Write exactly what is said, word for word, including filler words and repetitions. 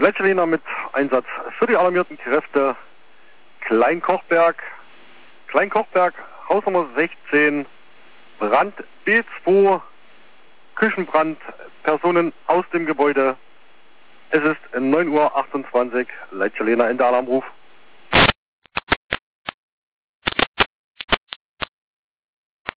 Leitcher-Lena mit Einsatz für die alarmierten Kräfte. Kleinkochberg, Kleinkochberg, Hausnummer sechzehn, Brand B zwei, Küchenbrand, Personen aus dem Gebäude. Es ist neun Uhr achtundzwanzig, Leitcher-Lena, Ende Alarmruf.